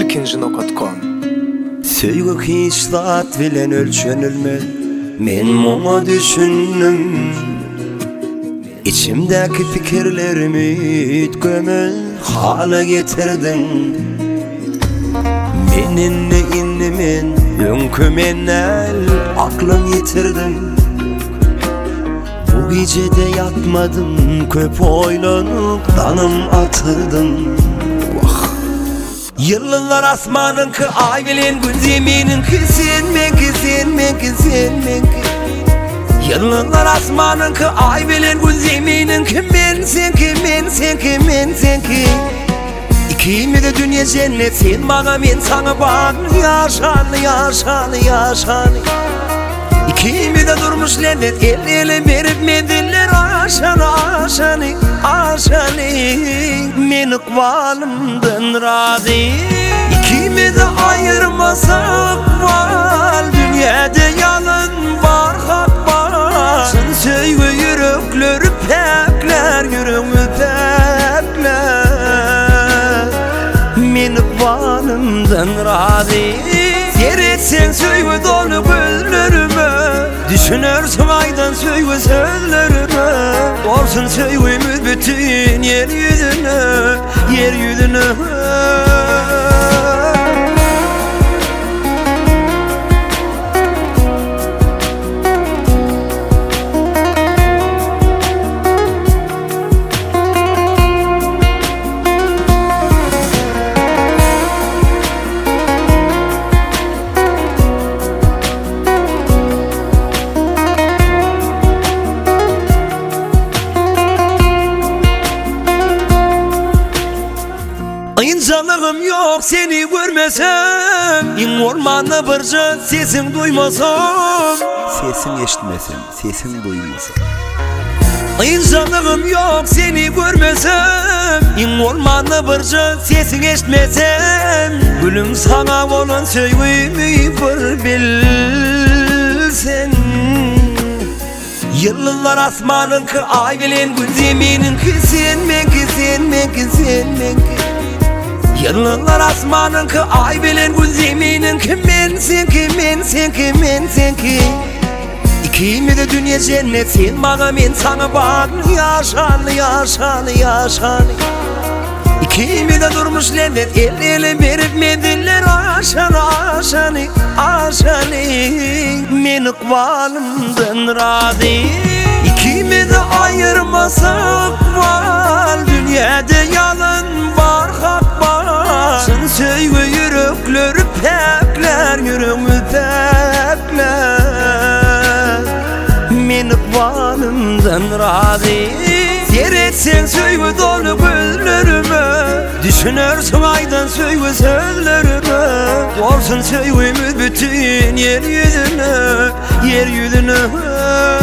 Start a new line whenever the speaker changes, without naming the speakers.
ekinci.com.
Söýgü hiç zat bilen ölçönülmez. Men muňa düşündüm. İçimdeki fikirlerimi gömül hala getirdin. Menin ne innimin öňkümenel aklım yitirdim. Bu gecede yatmadım, köp oýlanyp danım atırdım. Yıllar asmanınki ay bilen gün zemininki senmenki. Yıllar asmanınki ay bilen gün zemininki men senki. İkimiz de dünya cennet, sen bana men sana bak. Yaşanı. İkimiz de durmuş lennet, el ele verip mediller aşanı. Men ıkbalımdan razı. İkimiz de ayırmasak var. Dünyada yalın var, hak var. Sen söyle yürekleri pekler, yüreğimi pekler. Men ıkbalımdan razı. Seyretsen söyle dolu gözlerime. Düşünürsün aydan söyle sözlerime. Olsun söylemiz bütün yeryüzüne. İnsanlığım yok seni görmesem, in ormanda barca sesin duymasam. Sesin eşitmesem, sesin duymasam. İnsanlığım yok seni görmesem, in ormanda barca sesin eşitmesem. Gülüm sana olan söylemi bir bilsen. Yıllar asmanınki ay bilen gün zemininki senmenki. Yıllar asmanınki ay bilen gün zemininki men senki. İkimiz de dünya cennet, sen bana men sana bak. Yaşanı. İkimiz de durmuş lennet, el ele verip mediller aşanı. Men ıkbalımdan razı. İkimiz de ayırmasak var. Dünyada yalın var, hak var. Sen söyle yürekleri pekler, yüreğimi pekler. Men ıkbalımdan razı. Seyretsen söyle dolu gözlerime. Düşünürsün aydan söyle sözlerime. Olsun söylemiz bütün yeryüzüne.